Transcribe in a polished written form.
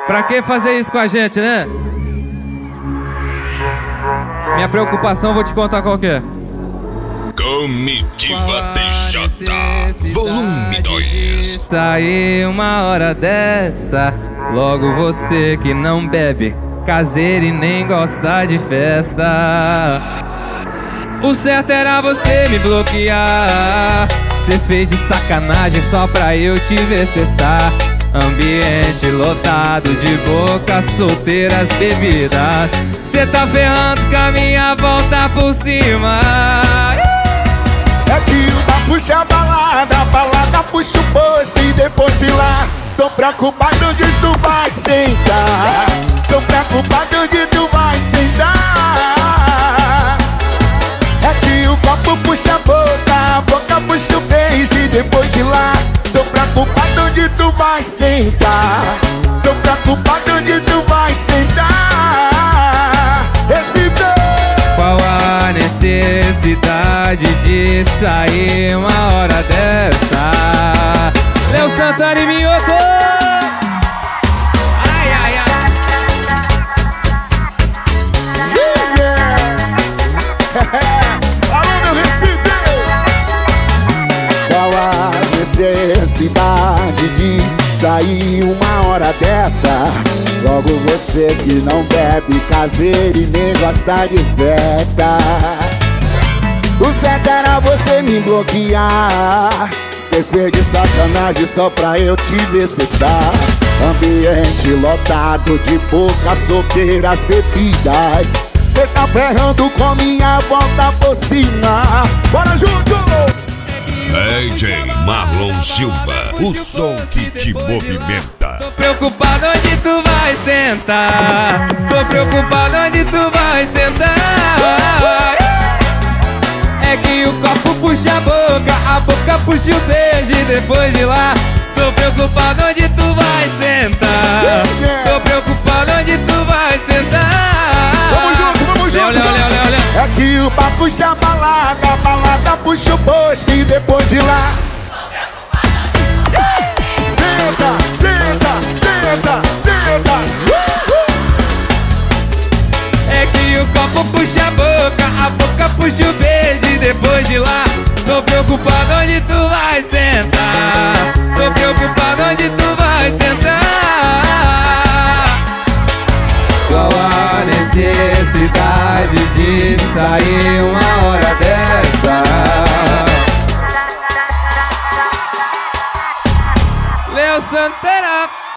Pra que fazer isso com a gente, né? Minha preocupação, vou te contar qual que é. Comitiva TJ, volume 2. Sair uma hora dessa, logo você que não bebe, caseiro e nem gosta de festa. O certo era você me bloquear. Cê fez de sacanagem só pra eu te ver cestar. Ambiente lotado de boca, solteiras bebidas. Cê tá ferrando com a minha volta por cima. É que o da puxa a balada puxa o posto e depois de lá tô preocupado onde tu vai sentar. Tô preocupado onde tu vai sentar. É que o copo puxa a boca puxa o beijo e depois de lá tô preocupado onde tu vai sentar. Tô preocupado onde tu vai sentar. Esse qual a necessidade de sair uma hora dessa? Léo Santana e Minhoto. Ai, ai, ai. Alô, meu Recife. Qual a necessidade de sair uma hora dessa? Logo você que não bebe, caseiro e nem gosta de festa. O certo era você me bloquear. Cê fez de sacanagem só pra eu te ver cestar. Ambiente lotado de bocas, solteiras bebidas. Cê tá ferrando com minha volta por cima. Bora junto! DJ Marlon Silva, o som que te movimenta. Tô preocupado onde tu vai sentar. Tô preocupado onde tu vai sentar. É que o copo puxa a boca puxa o beijo e depois de lá tô preocupado onde tu vai sentar. Tô preocupado onde tu vai sentar. Vamos junto, vamos junto. Léo. É que o papo puxa a balada puxa o posto e depois de lá senta, senta, senta, senta. É que o copo puxa a boca puxa o beijo e depois de lá tô preocupado onde tu vai sentar. Tô preocupado